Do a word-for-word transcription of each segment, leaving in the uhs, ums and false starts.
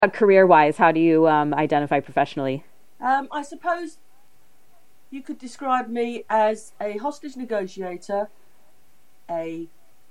Uh, career-wise, how do you um, identify professionally? Um, I suppose you could describe me as a hostage negotiator, a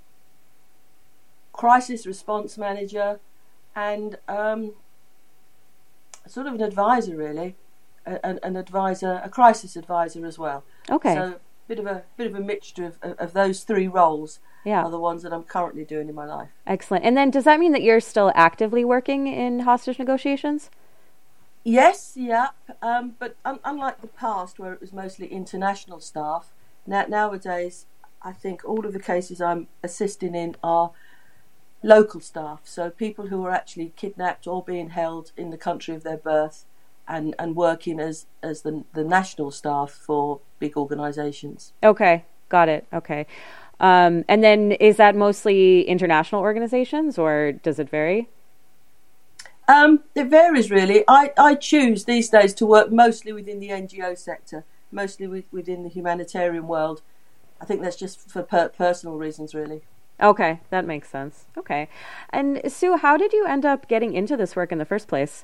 crisis response manager, and um, sort of an advisor, really, an, an advisor, a crisis advisor as well. Okay. So, bit of a bit of a mixture of, of, of those three roles Yeah. are the ones that I'm currently doing in my life. Excellent. And then does that mean that you're still actively working in hostage negotiations? Yes, yeah, um, but un- unlike the past where it was mostly international staff, now, nowadays I think all of the cases I'm assisting in are local staff, so people who are actually kidnapped or being held in the country of their birth and, and working as, as the, the national staff for big organisations. Okay, got it. Okay. Um, and then is that mostly international organizations or does it vary? Um, it varies really. I, I choose these days to work mostly within the N G O sector, mostly with, within the humanitarian world. I think that's just for per- personal reasons really. Okay, that makes sense. Okay. And Sue, how did you end up getting into this work in the first place?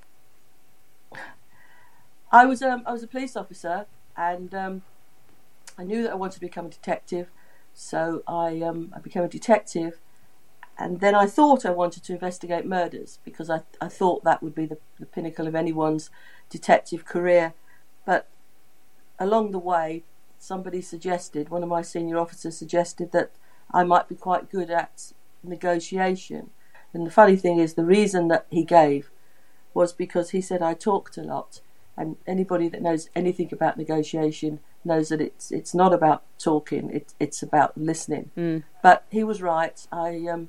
I was um, I was a police officer, and um, I knew that I wanted to become a detective, so I um, I became a detective, and then I thought I wanted to investigate murders because I I thought that would be the, the pinnacle of anyone's detective career, but along the way, somebody suggested, one of my senior officers suggested that I might be quite good at negotiation. And the funny thing is, the reason that he gave was because he said I talked a lot. And anybody that knows anything about negotiation knows that it's it's not about talking; it, it's about listening. Mm. But he was right. I um,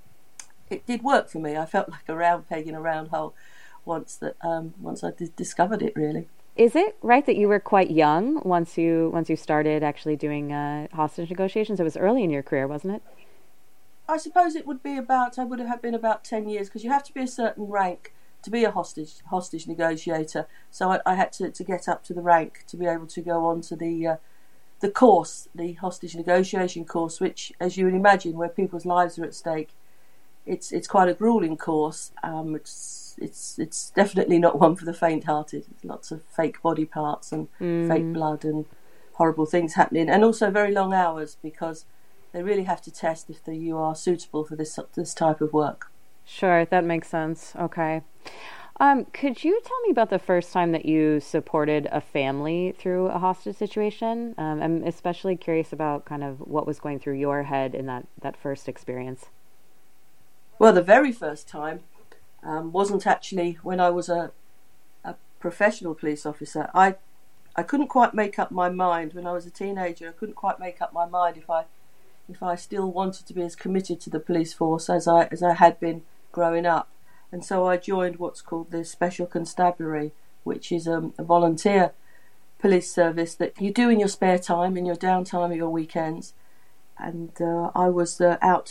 it did work for me. I felt like a round peg in a round hole once that um, once I d- discovered it. Really. Is it right that you were quite young once you once you started actually doing uh, hostage negotiations? It was early in your career, wasn't it? I suppose it would be about. I would have been about ten years because you have to be a certain rank to be a hostage hostage negotiator. So I, I had to, to get up to the rank to be able to go on to the uh, the course, the hostage negotiation course, which, as you would imagine, where people's lives are at stake, it's it's quite a grueling course. Um, it's it's it's definitely not one for the faint-hearted. There's lots of fake body parts and Mm. fake blood and horrible things happening, and also very long hours because they really have to test if the, you are suitable for this this type of work. Sure, that makes sense. Okay. Um, could you tell me about the first time that you supported a family through a hostage situation? Um, I'm especially curious about kind of what was going through your head in that, that first experience. Well, the very first time um, wasn't actually when I was a, a professional police officer. I I couldn't quite make up my mind when I was a teenager. I couldn't quite make up my mind if I if I still wanted to be as committed to the police force as I as I had been growing up. And so I joined what's called the Special Constabulary, which is um, a volunteer police service that you do in your spare time, in your downtime, or your weekends. And uh, I was uh, out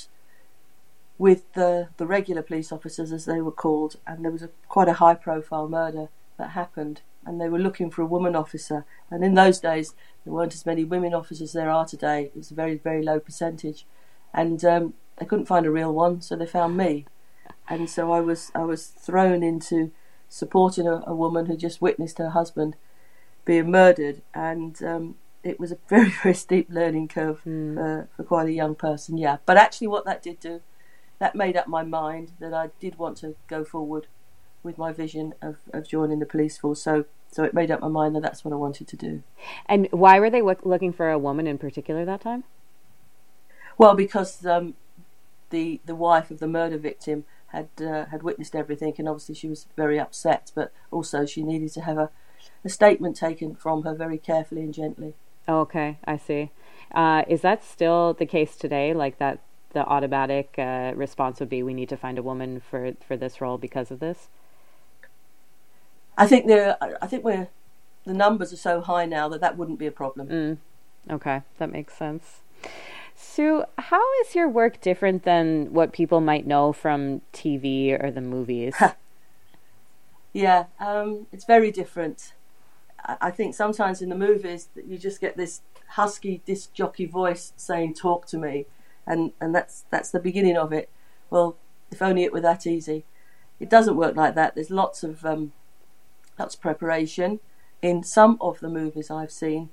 with the the regular police officers, as they were called, and there was a quite a high-profile murder that happened, and they were looking for a woman officer. And in those days, there weren't as many women officers as there are today. It was a very, very low percentage, and um, they couldn't find a real one, so they found me. And so I was I was thrown into supporting a, a woman who just witnessed her husband being murdered, and um, it was a very, very steep learning curve Mm. for, for quite a young person. Yeah, but actually, what that did do, that made up my mind that I did want to go forward with my vision of, of joining the police force. So so it made up my mind that that's what I wanted to do. And why were they look, looking for a woman in particular that time? Well, because um, the the wife of the murder victim had uh, had witnessed everything, and obviously she was very upset, but also she needed to have a, a statement taken from her very carefully and gently. Oh, okay, I see. Uh, is that still the case today? Like that, the automatic uh, response would be, we need to find a woman for, for this role because of this? I think the I think we're the numbers are so high now that that wouldn't be a problem. Mm. Okay, that makes sense. Sue, how is your work different than what people might know from T V or the movies? Yeah, um, it's very different. I, I think sometimes in the movies that you just get this husky disc jockey voice saying "talk to me," and and that's that's the beginning of it. Well, if only it were that easy. it doesn't work like that. There's lots of um, lots of preparation. In some of the movies I've seen,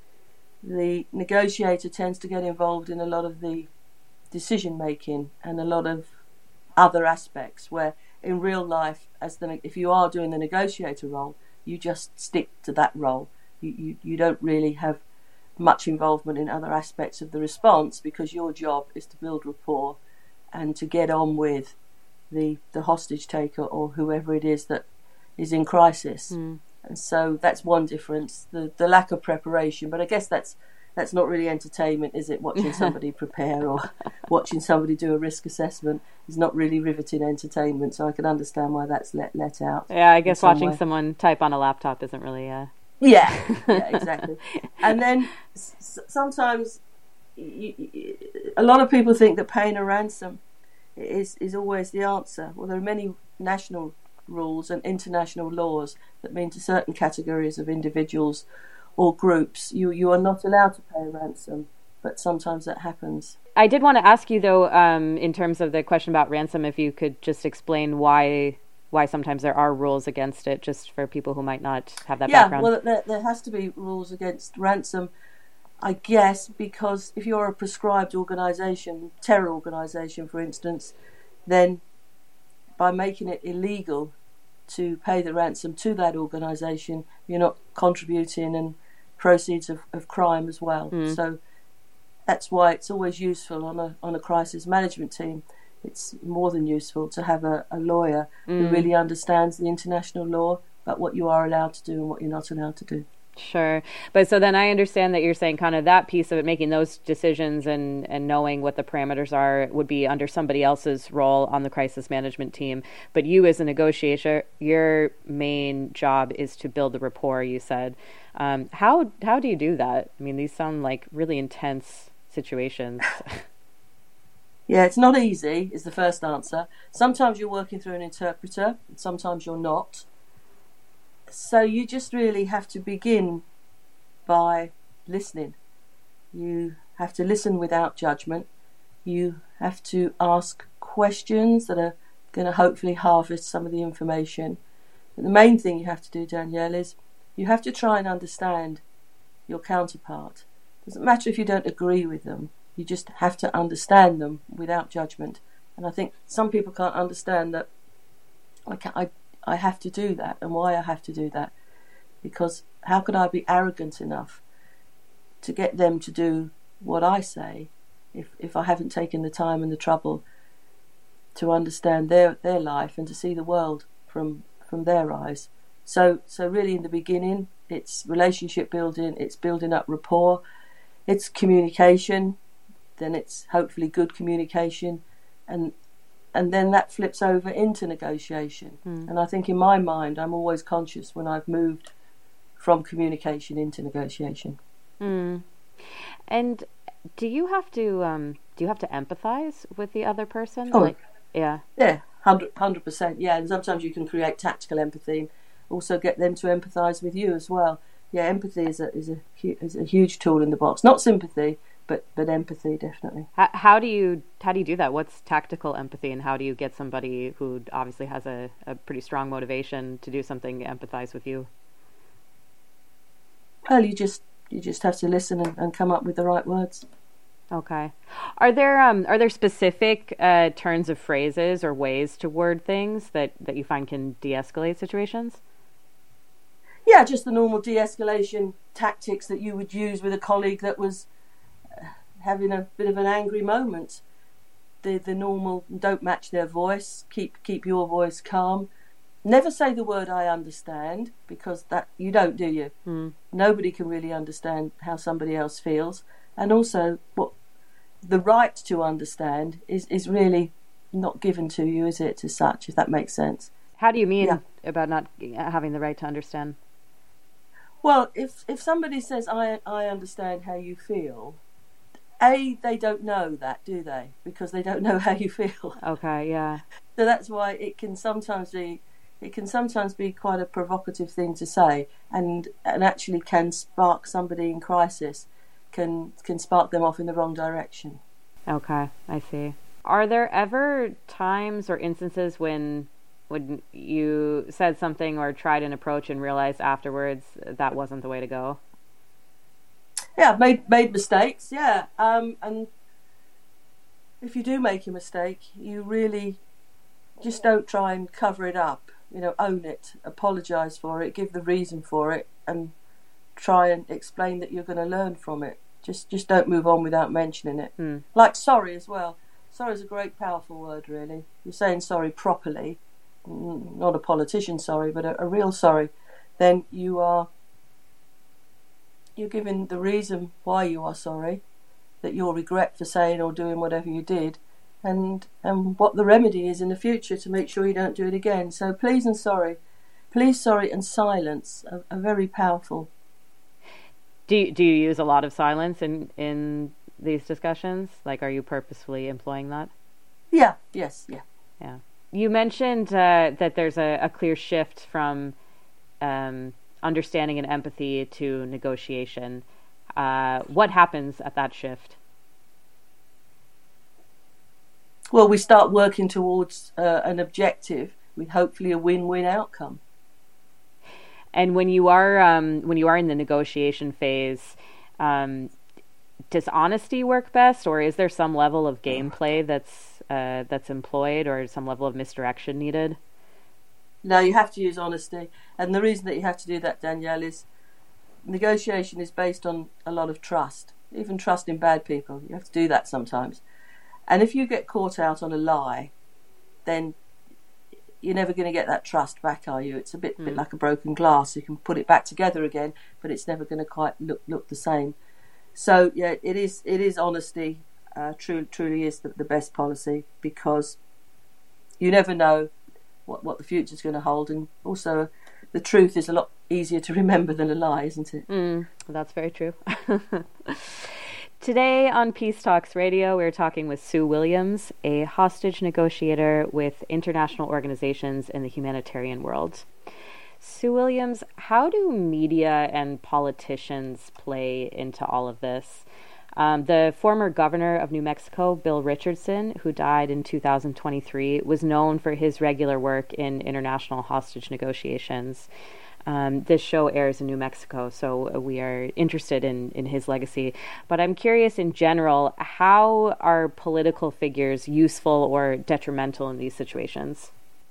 the negotiator tends to get involved in a lot of the decision making and a lot of other aspects, where in real life, as the if you are doing the negotiator role, you just stick to that role. You, you, you don't really have much involvement in other aspects of the response, because your job is to build rapport and to get on with the the hostage taker or whoever it is that is in crisis. Mm. And so that's one difference, the the lack of preparation. But I guess that's that's not really entertainment, is it? Watching somebody prepare or watching somebody do a risk assessment is not really riveting entertainment. So I can understand why that's let let out. Yeah, I guess watching way. someone type on a laptop isn't really uh Yeah, yeah, exactly. And then s- sometimes you, you, a lot of people think that paying a ransom is is always the answer. Well, there are many national rules and international laws that mean to certain categories of individuals or groups you you are not allowed to pay a ransom, but sometimes that happens. I did want to ask you though, um, in terms of the question about ransom, if you could just explain why why sometimes there are rules against it, just for people who might not have that yeah, background. Yeah, well, there, there has to be rules against ransom, I guess, because if you're a prescribed organisation, terror organisation, for instance, then by making it illegal to pay the ransom to that organisation, you're not contributing and proceeds of, of crime as well. Mm. So that's why it's always useful on a on a crisis management team. It's more than useful to have a, a lawyer mm. who really understands the international law about what you are allowed to do and what you're not allowed to do. Sure. But so then I understand that you're saying kind of that piece of it, making those decisions and, and knowing what the parameters are, would be under somebody else's role on the crisis management team. But you as a negotiator, your main job is to build the rapport, you said. Um, how how do you do that? I mean, these sound like really intense situations. Yeah, it's not easy, is the first answer. Sometimes you're working through an interpreter, and sometimes you're not. So you just really have to begin by listening. You have to listen without judgment. You have to ask questions that are going to hopefully harvest some of the information. But the main thing you have to do, Danielle, is you have to try and understand your counterpart. It doesn't matter if you don't agree with them. You just have to understand them without judgment. And I think some people can't understand that I can't, I I have to do that, and why I have to do that. Because how could I be arrogant enough to get them to do what I say if, if I haven't taken the time and the trouble to understand their, their life and to see the world from from their eyes. So so really in the beginning, it's relationship building, it's building up rapport, it's communication, then it's hopefully good communication, and And then that flips over into negotiation. Mm. And I think in my mind, I'm always conscious when I've moved from communication into negotiation. Mm. And do you have to um, do you have to empathize with the other person? Oh, like, yeah, yeah, hundred percent. Yeah, and sometimes you can create tactical empathy, and also get them to empathise with you as well. Yeah, empathy is a is a is a huge tool in the box. Not sympathy, but but empathy definitely. How, how do you how do you do that? What's tactical empathy, and how do you get somebody who obviously has a, a pretty strong motivation to do something, to empathize with you? Well, you just you just have to listen and, and come up with the right words. Okay. Are there um are there specific uh, turns of phrases or ways to word things that, that you find can de-escalate situations? Yeah, just the normal de-escalation tactics that you would use with a colleague that was having a bit of an angry moment. The the normal, don't match their voice, keep keep your voice calm. Never say the word I understand, because that you don't, do you? Mm. Nobody can really understand how somebody else feels. And also, what the right to understand is, is really not given to you, is it, as such, if that makes sense? How do you mean yeah. about not having the right to understand? Well, if if somebody says, I I understand how you feel, A, they don't know that, do they? Because they don't know how you feel. Okay, yeah. So that's why it can sometimes be it can sometimes be quite a provocative thing to say, and and actually can spark somebody in crisis, can can spark them off in the wrong direction. Okay, I see. Are there ever times or instances when when you said something or tried an approach and realized afterwards that wasn't the way to go? Yeah, I've made, made mistakes, yeah. Um, and if you do make a mistake, you really just don't try and cover it up. You know, own it, apologise for it, give the reason for it, and try and explain that you're going to learn from it. Just just don't move on without mentioning it. Mm. Like sorry as well. Sorry is a great, powerful word, really. You're saying sorry properly, not a politician sorry, but a, a real sorry. Then you are you're giving the reason why you are sorry, that you'll regret for saying or doing whatever you did, and and what the remedy is in the future to make sure you don't do it again. So please and sorry, please, sorry, and silence are, are very powerful. Do you, do you use a lot of silence in, in these discussions? Like, are you purposefully employing that? Yeah, yes, yeah. Yeah. You mentioned uh, that there's a, a clear shift from um, understanding and empathy to negotiation. Uh, what happens at that shift? Well, we start working towards uh, an objective with hopefully a win-win outcome. And when you are um, when you are in the negotiation phase, um, does honesty work best, or is there some level of gameplay that's uh, that's employed, or some level of misdirection needed? No, you have to use honesty, and the reason that you have to do that, Danielle, is negotiation is based on a lot of trust, even trust in bad people. You have to do that sometimes, and if you get caught out on a lie, then you're never going to get that trust back, are you? It's a bit, mm. bit like a broken glass. You can put it back together again, but it's never going to quite look look the same. So yeah, it is it is honesty. Uh, true, truly is the, the best policy, because you never know what what the future's going to hold, and also the truth is a lot easier to remember than a lie, isn't it? Mm, that's very true. Today on Peace Talks Radio, we're talking with Sue Williams, a hostage negotiator with international organizations in the humanitarian world. Sue Williams, how do media and politicians play into all of this? Um, the former governor of New Mexico, Bill Richardson, who died in two thousand twenty-three, was known for his regular work in international hostage negotiations. Um, this show airs in New Mexico, so we are interested in, in his legacy. But I'm curious in general, how are political figures useful or detrimental in these situations?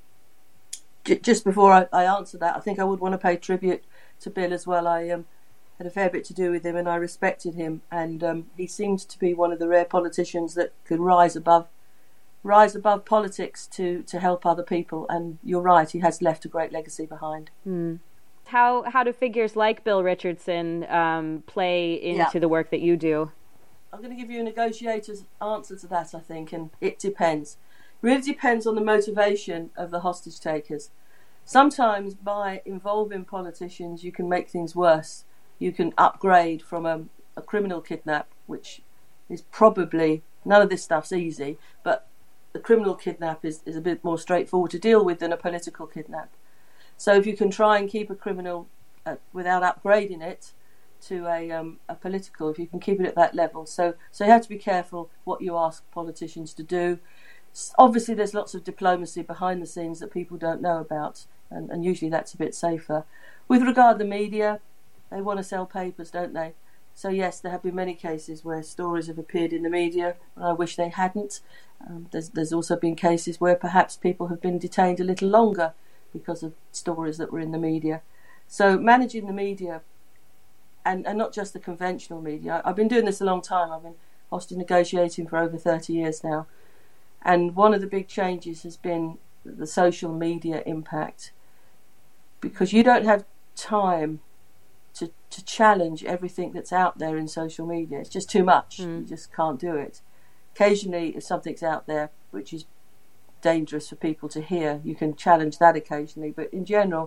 Just before I, I answer that, I think I would want to pay tribute to Bill as well. I um, had a fair bit to do with him, and I respected him. And um, he seemed to be one of the rare politicians that could rise above rise above politics to, to help other people. And you're right, he has left a great legacy behind. Mm. How how do figures like Bill Richardson um, play into yeah. the work that you do? I'm going to give you a negotiator's answer to that, I think, and it depends. It really depends on the motivation of the hostage takers. Sometimes by involving politicians, you can make things worse. You can upgrade from a, a criminal kidnap, which is probably, none of this stuff's easy, but the criminal kidnap is, is a bit more straightforward to deal with than a political kidnap. So if you can try and keep a criminal uh, without upgrading it to a um, a political, if you can keep it at that level. So so you have to be careful what you ask politicians to do. Obviously there's lots of diplomacy behind the scenes that people don't know about, and, and usually that's a bit safer. With regard to the media, they want to sell papers, don't they? So yes, there have been many cases where stories have appeared in the media, and I wish they hadn't. Um, there's, there's also been cases where perhaps people have been detained a little longer because of stories that were in the media. So managing the media, and, and not just the conventional media. I've been doing this a long time. I've been hostage negotiating for over thirty years now. And one of the big changes has been the social media impact, because you don't have time to, to challenge everything that's out there in social media. It's just too much. Mm. You just can't do it. Occasionally, if something's out there which is dangerous for people to hear, you can challenge that occasionally, but in general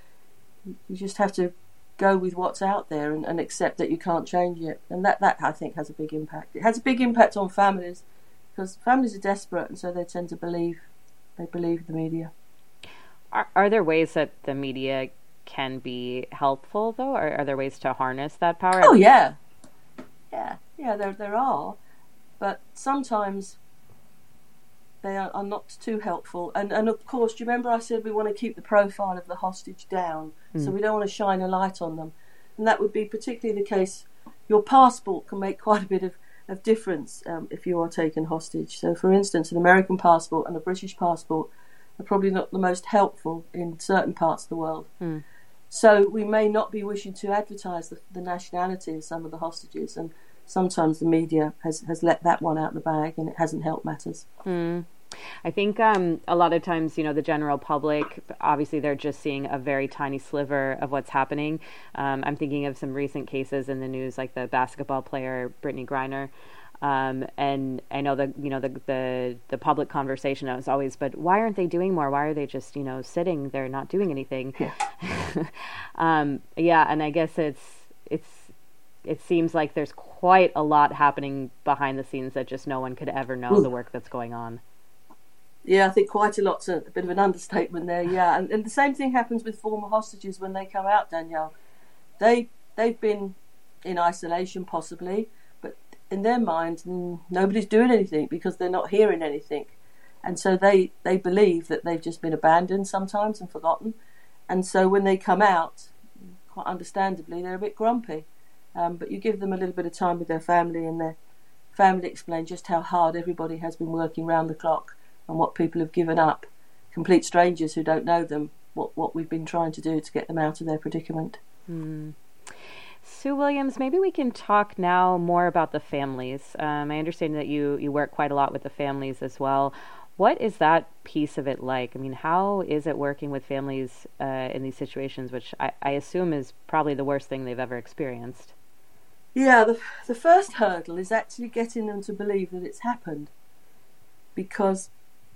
you just have to go with what's out there and, and accept that you can't change it, and that, that I think has a big impact. It has a big impact on families, because families are desperate, and so they tend to believe they believe the media. Are, are there ways that the media can be helpful, though? Or are there ways to harness that power? Oh yeah yeah yeah there, there are, but sometimes they are, are not too helpful. And, and of course, do you remember I said we want to keep the profile of the hostage down, mm. so we don't want to shine a light on them. And that would be particularly the case. Your passport can make quite a bit of, of difference um, if you are taken hostage. So, for instance, an American passport and a British passport are probably not the most helpful in certain parts of the world. Mm. So we may not be wishing to advertise the, the nationality of some of the hostages, and sometimes the media has, has let that one out the bag, and it hasn't helped matters. Mm. I think um, a lot of times, you know, the general public, obviously they're just seeing a very tiny sliver of what's happening. Um, I'm thinking of some recent cases in the news, like the basketball player Brittany Griner. Um, and I know the, you know, the, the, the public conversation is always, but why aren't they doing more? Why are they just, you know, sitting there not doing anything? Yeah. um, yeah. And I guess it's, it's, it seems like there's quite a lot happening behind the scenes that just no one could ever know. Ooh. The work that's going on. Yeah, I think quite a lot's a, a bit of an understatement there. Yeah. And, and the same thing happens with former hostages when they come out, Danielle. They, they've been in isolation possibly, but in their mind, nobody's doing anything because they're not hearing anything. And so they, they believe that they've just been abandoned sometimes and forgotten. And so when they come out, quite understandably, they're a bit grumpy. Um, but you give them a little bit of time with their family, and their family explain just how hard everybody has been working round the clock and what people have given up, complete strangers who don't know them, what, what we've been trying to do to get them out of their predicament. Mm. Sue Williams, maybe we can talk now more about the families. Um, I understand that you, you work quite a lot with the families as well. What is that piece of it like? I mean, how is it working with families uh, in these situations, which I, I assume is probably the worst thing they've ever experienced? Yeah, the the first hurdle is actually getting them to believe that it's happened. Because,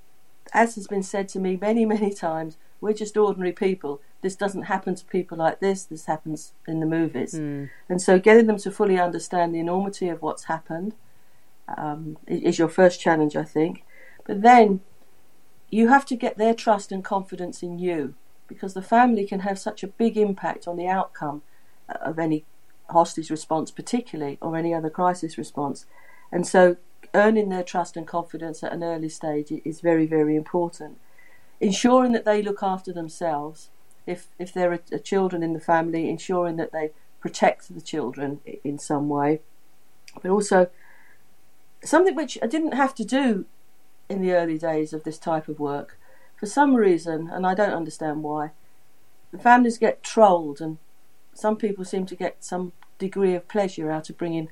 as has been said to me many, many times, we're just ordinary people. This doesn't happen to people like this. This happens in the movies. Mm. And so getting them to fully understand the enormity of what's happened um, is your first challenge, I think. But then you have to get their trust and confidence in you, because the family can have such a big impact on the outcome of any hostage response particularly, or any other crisis response. And so earning their trust and confidence at an early stage is very, very important. Ensuring that they look after themselves, if if there are children in the family, ensuring that they protect the children in some way. But also something which I didn't have to do in the early days of this type of work. For some reason, and I don't understand why, the families get trolled, and some people seem to get some degree of pleasure out of bringing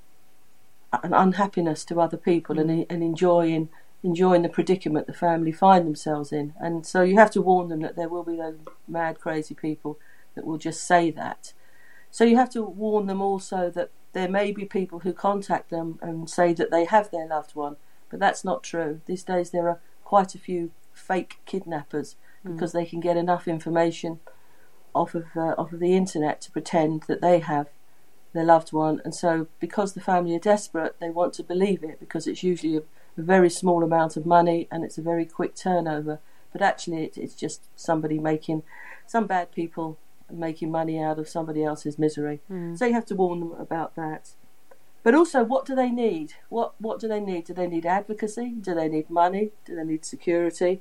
an unhappiness to other people mm. and, and enjoying enjoying the predicament the family find themselves in. And so you have to warn them that there will be those mad, crazy people that will just say that. So you have to warn them also that there may be people who contact them and say that they have their loved one, but that's not true. These days there are quite a few fake kidnappers mm. because they can get enough information off of uh, off of the internet to pretend that they have their loved one. And so because the family are desperate, they want to believe it, because it's usually a, a very small amount of money and it's a very quick turnover. But actually it, it's just somebody making, some bad people making money out of somebody else's misery. Mm. So you have to warn them about that. But also, what do they need? What what do they need? Do they need advocacy? Do they need money? Do they need security?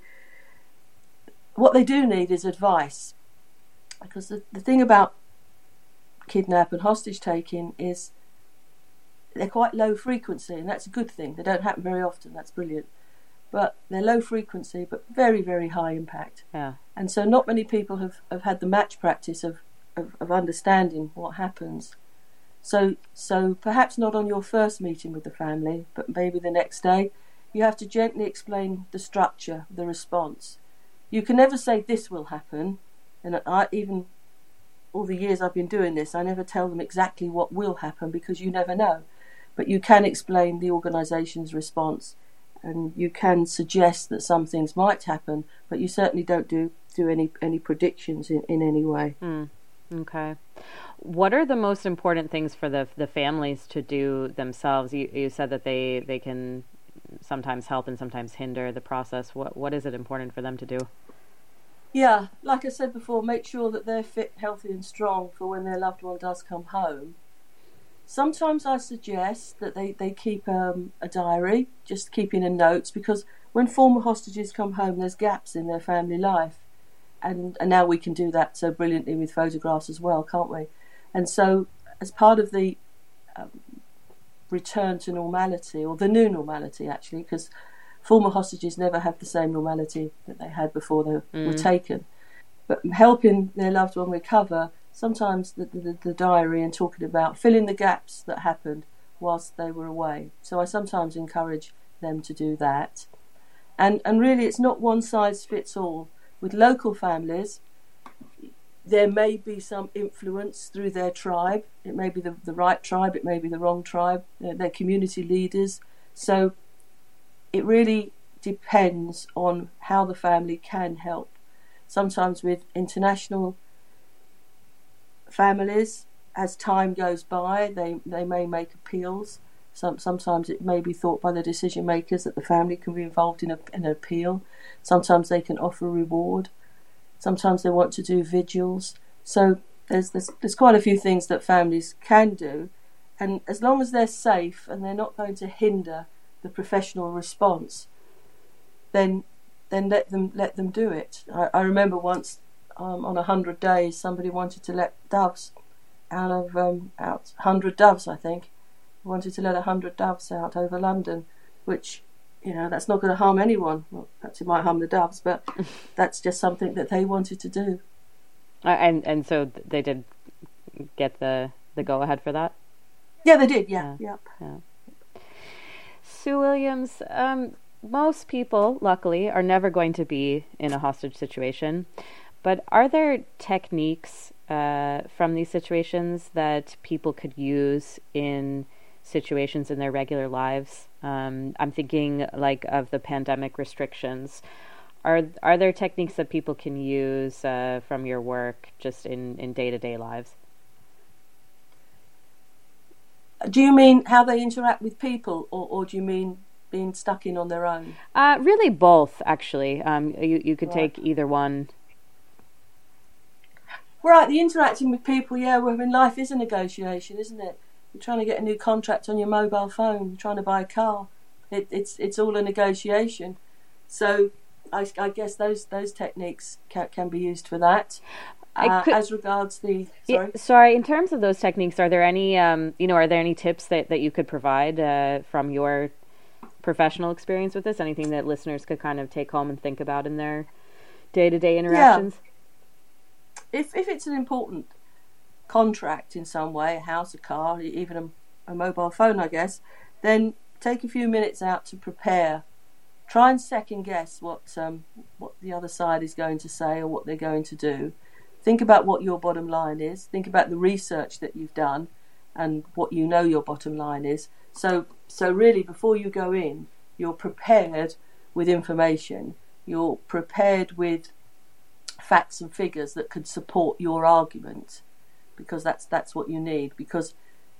What they do need is advice. Because the, the thing about kidnap and hostage taking is they're quite low frequency, and that's a good thing. They don't happen very often. That's brilliant. But they're low frequency, but very, very high impact. Yeah. And so not many people have, have had the match practice of, of, of understanding what happens. So so perhaps not on your first meeting with the family, but maybe the next day, you have to gently explain the structure, the response. You can never say this will happen. And I, even all the years I've been doing this, I never tell them exactly what will happen, because you never know. But you can explain the organisation's response, and you can suggest that some things might happen, but you certainly don't do, do any, any predictions in, in any way. Mm, okay. What are the most important things for the the families to do themselves? You, you said that they, they can sometimes help and sometimes hinder the process. What What is it important for them to do? Yeah, like I said before, make sure that they're fit, healthy and strong for when their loved one does come home. Sometimes I suggest that they, they keep um, a diary, just keeping in notes, because when former hostages come home, there's gaps in their family life. And, and now we can do that so brilliantly with photographs as well, can't we? And so as part of the um, return to normality, or the new normality actually, because former hostages never have the same normality that they had before they mm. were taken, but helping their loved one recover, sometimes the, the, the diary and talking about filling the gaps that happened whilst they were away. So I sometimes encourage them to do that. And and really it's not one size fits all. With local families, there may be some influence through their tribe. It may be the, the right tribe, it may be the wrong tribe, they're, they're community leaders. So it really depends on how the family can help. Sometimes with international families, as time goes by, they, they may make appeals. Some, sometimes it may be thought by the decision makers that the family can be involved in, a, in an appeal. Sometimes they can offer a reward. Sometimes they want to do vigils. So there's, there's there's quite a few things that families can do, and as long as they're safe and they're not going to hinder the professional response, then then let them let them do it. I, I remember once um, on a hundred days, somebody wanted to let doves out of um, out hundred doves, I think. Wanted to let a hundred doves out over London, which, you know, that's not going to harm anyone. Well, perhaps it might harm the doves, but that's just something that they wanted to do. Uh, and and so they did get the the go ahead for that. Yeah, they did. Yeah, yeah. Yep. Yeah. Sue Williams, um, most people, luckily, are never going to be in a hostage situation, but are there techniques uh, from these situations that people could use in situations in their regular lives? Um, I'm thinking like of the pandemic restrictions. Are are there techniques that people can use uh, from your work just in, in day-to-day lives? Do you mean how they interact with people, or, or do you mean being stuck in on their own? Uh, really both, actually. Um, you, you could Right. take either one. Right, the interacting with people, yeah, well, I mean, life is a negotiation, isn't it? You're trying to get a new contract on your mobile phone, you're trying to buy a car. It, it's it's all a negotiation. So I, I guess those those techniques can, can be used for that. Uh, could, as regards the sorry, yeah, sorry. In terms of those techniques, are there any um, you know, are there any tips that, that you could provide uh, from your professional experience with this? Anything that listeners could kind of take home and think about in their day-to-day interactions? Yeah. If if it's an important contract in some way, a house, a car, even a, a mobile phone, I guess, then take a few minutes out to prepare. Try and second guess what um, what the other side is going to say or what they're going to do. Think about what your bottom line is. Think about the research that you've done and what you know your bottom line is. So so really, before you go in, you're prepared with information. You're prepared with facts and figures that could support your argument, because that's that's what you need. Because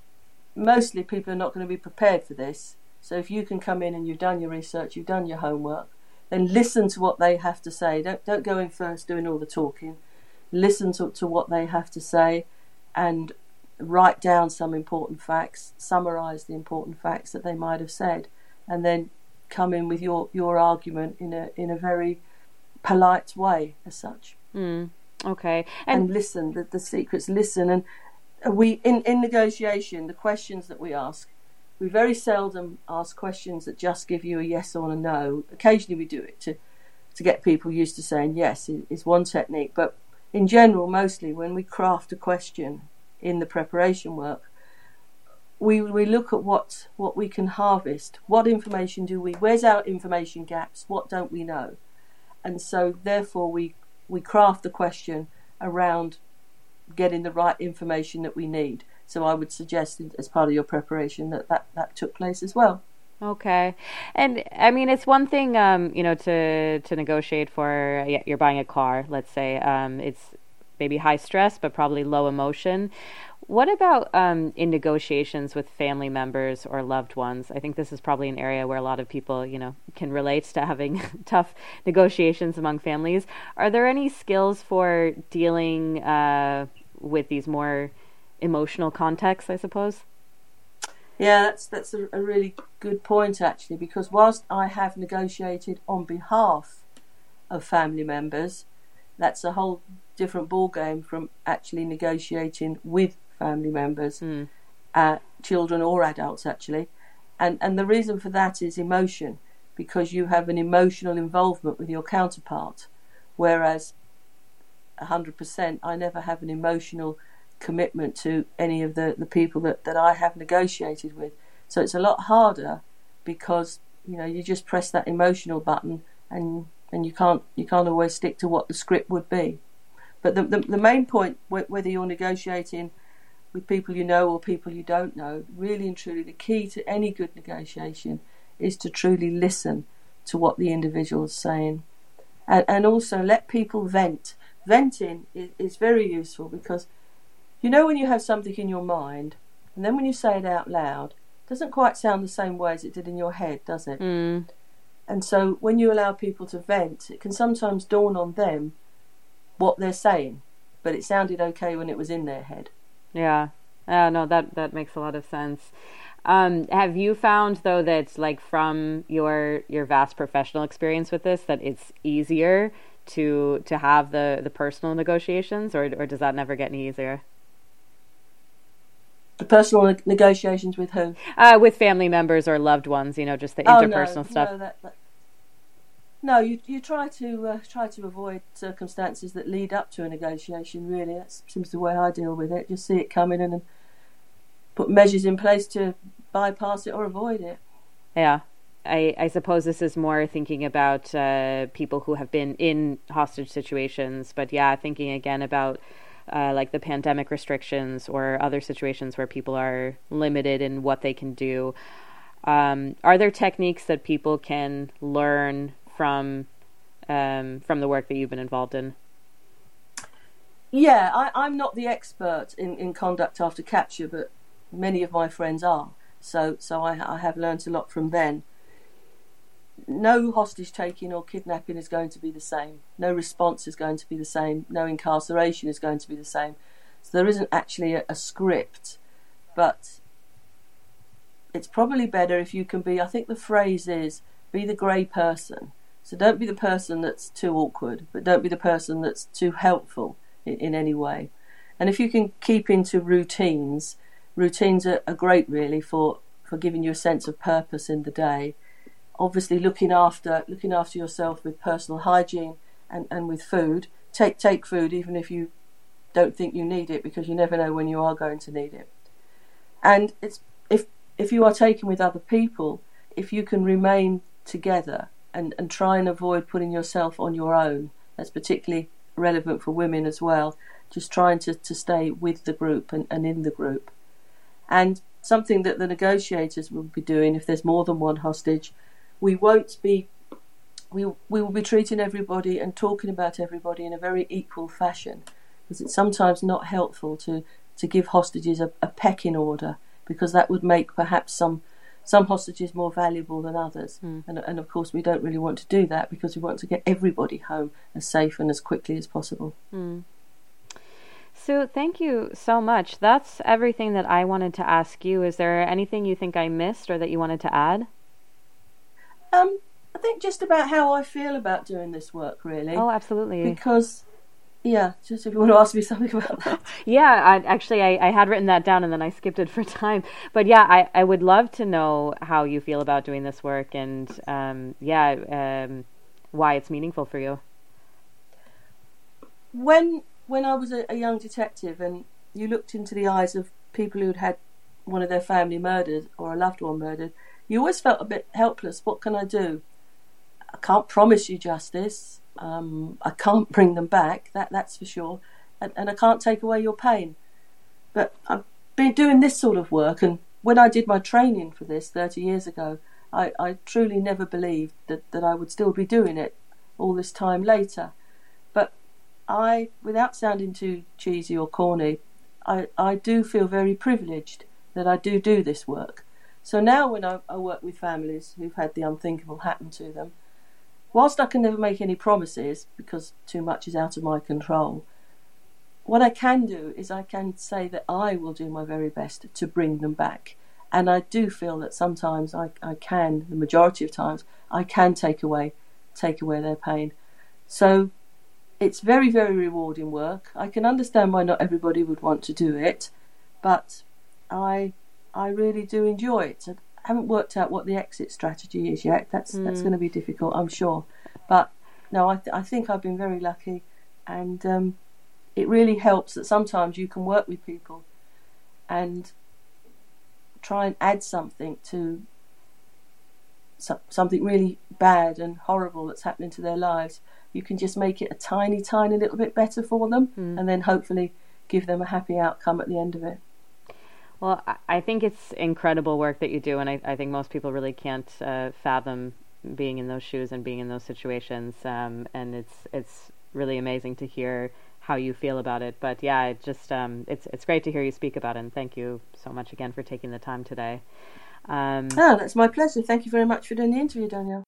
mostly people are not going to be prepared for this. So if you can come in and you've done your research, you've done your homework, then listen to what they have to say. Don't don't go in first doing all the talking. Listen to, to what they have to say and write down some important facts, summarise the important facts that they might have said, and then come in with your, your argument in a in a very polite way as such. Mm, okay. And, And, listen, the, the secrets, listen. And we in, in negotiation, the questions that we ask, we very seldom ask questions that just give you a yes or a no. Occasionally we do it to, to get people used to saying yes is one technique. But in general, mostly when we craft a question in the preparation work, we we look at what, what we can harvest. What information do we, where's our information gaps? What don't we know? And so therefore we, we craft the question around getting the right information that we need. So I would suggest as part of your preparation that that, that took place as well. okay. And I mean, it's one thing, um, you know, to, to negotiate for, yeah, you're buying a car, let's say, um, it's maybe high stress, but probably low emotion. What about um, in negotiations with family members or loved ones? I think this is probably an area where a lot of people, you know, can relate to having tough negotiations among families. Are there any skills for dealing uh, with these more emotional contexts, I suppose? Yeah, that's that's a, a really good point actually, because whilst I have negotiated on behalf of family members, that's a whole different ball game from actually negotiating with family members, Mm. uh, children or adults actually, and and the reason for that is emotion, because you have an emotional involvement with your counterpart, whereas one hundred percent I never have an emotional commitment to any of the, the people that, that I have negotiated with. So it's a lot harder because, you know, you just press that emotional button and and you can't you can't always stick to what the script would be. But the the, the main point, whether you're negotiating with people you know or people you don't know, really and truly the key to any good negotiation is to truly listen to what the individual is saying, and, and also let people vent. Venting is, is very useful because, you know, when you have something in your mind, and then when you say it out loud, it doesn't quite sound the same way as it did in your head, does it? Mm. And so when you allow people to vent, it can sometimes dawn on them what they're saying, but it sounded okay when it was in their head. Yeah. Oh, no, that, that makes a lot of sense. Um, have you found, though, that, like, from your your vast professional experience with this, that it's easier to to have the, the personal negotiations, or or does that never get any easier? The personal ne- negotiations with who? Uh, with family members or loved ones, you know, just the Oh, interpersonal no, stuff. No, that, that, no, you you try to uh, try to avoid circumstances that lead up to a negotiation. Really, that seems the way I deal with it. Just see it coming in and put measures in place to bypass it or avoid it. Yeah. I, I suppose this is more thinking about uh, people who have been in hostage situations, but yeah, thinking again about uh, like the pandemic restrictions or other situations where people are limited in what they can do. Um, are there techniques that people can learn from um, from the work that you've been involved in? Yeah, I, I'm not the expert in, in conduct after capture, but many of my friends are. So so I, I have learnt a lot from them. No hostage taking or kidnapping is going to be the same. No response is going to be the same. No incarceration is going to be the same. So there isn't actually a, a script, but it's probably better if you can be, I think the phrase is, be the grey person. So don't be the person that's too awkward, but don't be the person that's too helpful in, in any way. And if you can keep into routines, routines are, are great really for, for giving you a sense of purpose in the day. Obviously looking after looking after yourself with personal hygiene and, and with food. Take take food even if you don't think you need it, because you never know when you are going to need it. And it's if if you are taken with other people, if you can remain together and, and try and avoid putting yourself on your own, that's particularly relevant for women as well, just trying to, to stay with the group and, and in the group. And something that the negotiators will be doing if there's more than one hostage, we won't be, we we will be treating everybody and talking about everybody in a very equal fashion, because it's sometimes not helpful to, to give hostages a, a pecking order, because that would make perhaps some some hostages more valuable than others. Mm. And, and of course we don't really want to do that, because we want to get everybody home as safe and as quickly as possible. Mm. So thank you so much. That's everything that I wanted to ask you. Is there anything you think I missed or that you wanted to add? Um, I think just about how I feel about doing this work, really. Oh, absolutely. Because, yeah, just if you want to ask me something about that. Yeah, I, actually, I, I had written that down and then I skipped it for time. But yeah, I, I would love to know how you feel about doing this work and, um, yeah, um, why it's meaningful for you. When when I was a, a young detective and you looked into the eyes of people who'd had one of their family murdered or a loved one murdered, you always felt a bit helpless. What can I do? I can't promise you justice. Um, I can't bring them back, that that's for sure. And, and I can't take away your pain. But I've been doing this sort of work, and when I did my training for this thirty years ago, I, I truly never believed that, that I would still be doing it all this time later. But I, without sounding too cheesy or corny, I, I do feel very privileged that I do do this work. So now when I, I work with families who've had the unthinkable happen to them, whilst I can never make any promises because too much is out of my control, what I can do is I can say that I will do my very best to bring them back. And I do feel that sometimes I, I can, the majority of times, I can take away, take away their pain. So it's very, very rewarding work. I can understand why not everybody would want to do it, but I I really do enjoy it. I haven't worked out what the exit strategy is yet. That's mm. that's going to be difficult, I'm sure. But no, I th- I think I've been very lucky, and um, it really helps that sometimes you can work with people and try and add something to so- something really bad and horrible that's happening to their lives. You can just make it a tiny, tiny little bit better for them, mm. and then hopefully give them a happy outcome at the end of it. Well, I think it's incredible work that you do, and I, I think most people really can't uh, fathom being in those shoes and being in those situations. Um, and it's it's really amazing to hear how you feel about it. But yeah, it just um, it's it's great to hear you speak about it, and thank you so much again for taking the time today. Um, oh, that's my pleasure. Thank you very much for doing the interview, Danielle.